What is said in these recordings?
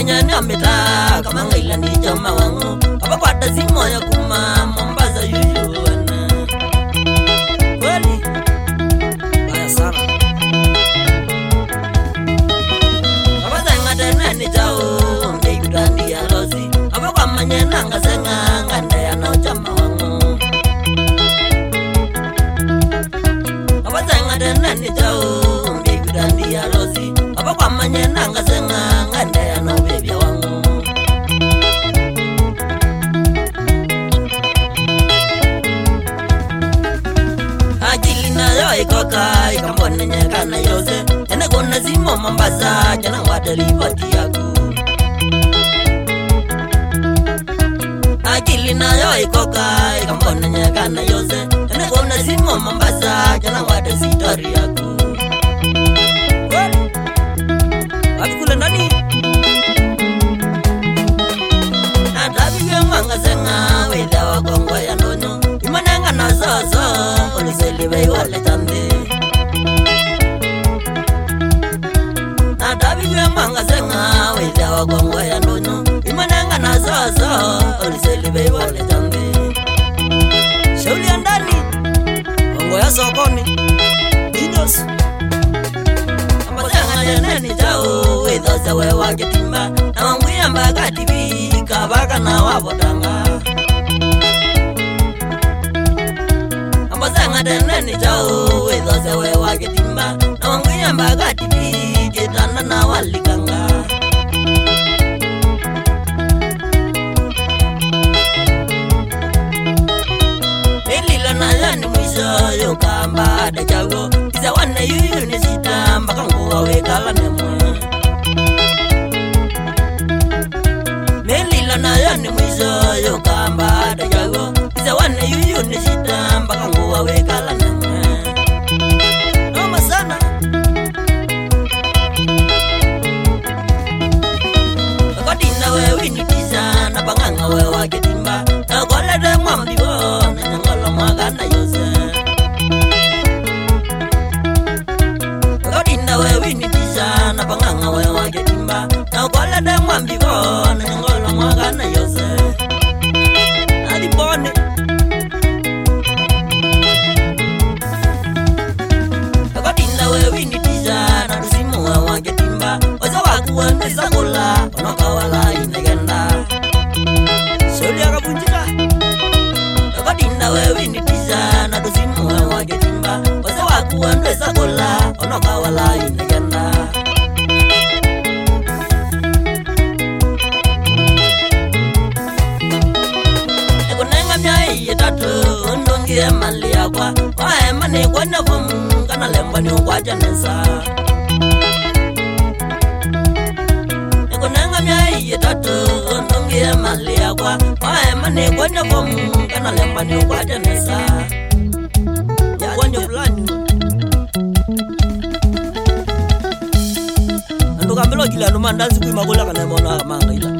Kenya ni ameta kama ngaila ni chama wangu apa kwa tazimo ya kuma Mombasa yuyu wana kweli haya sana apa zanga tena ni chao ndeyudandi ya lozi apa kwa manyena ngasenga nganda ya no chama wangu apa zanga tena ni chao ndeyudandi ya lozi apa kwa manyena ngasenga nganda ya no bebya wangu ikoka ikambone nyekana yose ene kona zimo Mombasa jana wadali pati yaku akili nayo ikoka ikambone nyekana yose ene kona zimo Mombasa jana wadali sitori yaku kweli wapi kule nani natabiwe mwanga senga wila wakongo ya ndonyo imananga na zozo oliseliwe wale tambe natabiwe mwanga senga wila wakongo ya ndonyo imananga na zozo oliseliwe wale tambe shauli ya ndani kongo ya sokoni Dinos ambasenga jeneni chao widhose wewa kitimba na wanguya mbaga tibi kabaka na wabotanga ambasanga deneni chao widhose wewa kitimba na wanguya mbaga tibi kitanda na walikanga nilila na yani mwisho yukamba ada chago isa wane yuyu nisita mbaka nguwa wekala nemwe na yani mwisho yukamba ada jago isa wane yuyu nisita mpaka nguwa wekala nemwe noma sana kodina wewe nitisa na banganga wewa kitimba na kolede mwambibo na nyangolo mwagana yose kodina wewe nitisa na banganga wewa kitimba na kolede mwambibo na nyangolo mwagana yose adi bone akodinda wewe nitija na rusimu wa ketimba oza wakuwa ndisa kola onoka wala inegenda sholi akabunjika akodinda wewe nitija na rusimu wa ketimba oza wakuwa ndisa kola onoka wala inegenda tatu ndongie mali yakwa wae mane kwana bomu kana lemba ni kwa janesa ekonanga myai tatu ndongie mali yakwa wae mane kwana bomu kana lemba ni kwa janesa kwanyo fulani ndo kambelo kila ndo mandazi kuimagola kana mona manga ila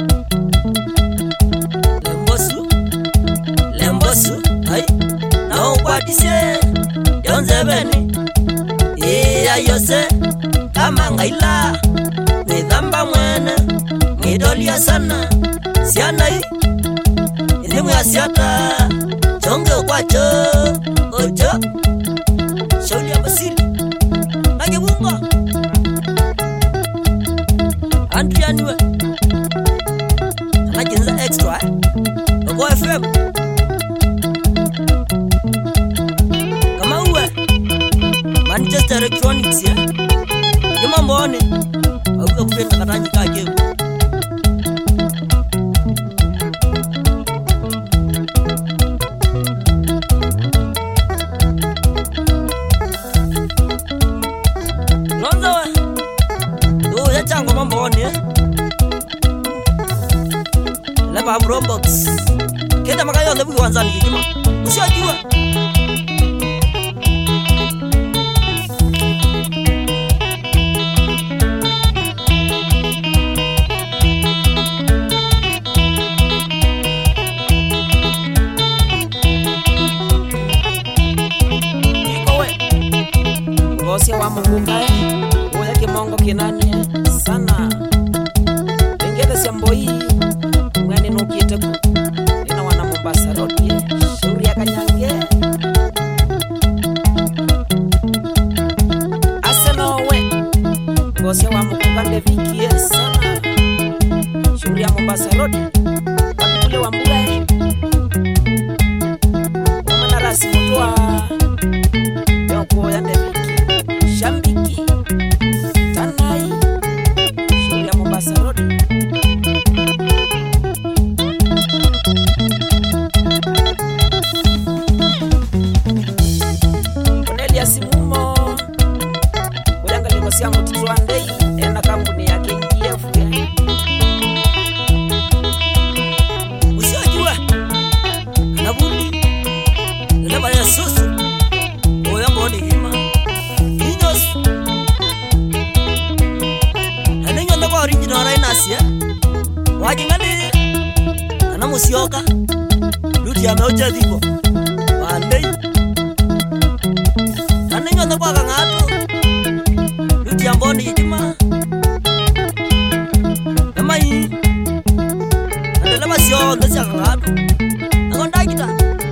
Lembosu, ay, na ukwadise yonze beni iya yose kama ngaila nidhamba mwene nidolia sana siana hii ilimu ya siata chonge ukwacho ocho shauli ya basili nagibunga Andrianiwe anajinza extra Ogo FM Manchester Electronics ya Juma mbone Auka kupenda katanyi kake Nonza wa ya chango mbone Leba Roblox Kenda makayo ndebu kwanza ni Juma Ushajua Bosia wa Mungu kae, oya kimongo kinani sana. Silas Yamboi ngani nukiete ku ina wana Mombasa Road shauri ya Kanyange aseno we ngose wa mukukande vikie sana shauri ya Mombasa Road kapule wa mbula mwana rasi mtoa yoko yande viki shambiki tanai shauri ya Mombasa Road Simumo Kuyanga likosia mutitu andei ena kampuni ya KGF usiojua anabundi nilema ya susu Kuyanga ni hima Inyos Anenyo ndako original rainasi wajingani anamusioka Luti ya meoja dhiko Wandei Anenyo ndako ngatu Luti ya mboni idima Namai Andelema sio ndesi ya ngatu Nakonda kita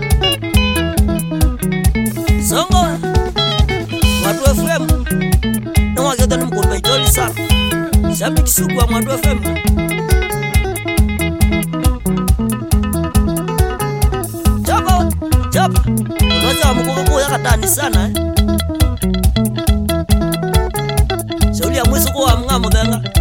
Songo Mwatu FM Nwa kioto ni mkumbe joli sana Shabiki suku wa Mwatu FM Chapa Unaza wa mkuka kuya katani sana Shauli ya mwisu kuwa mga mwenga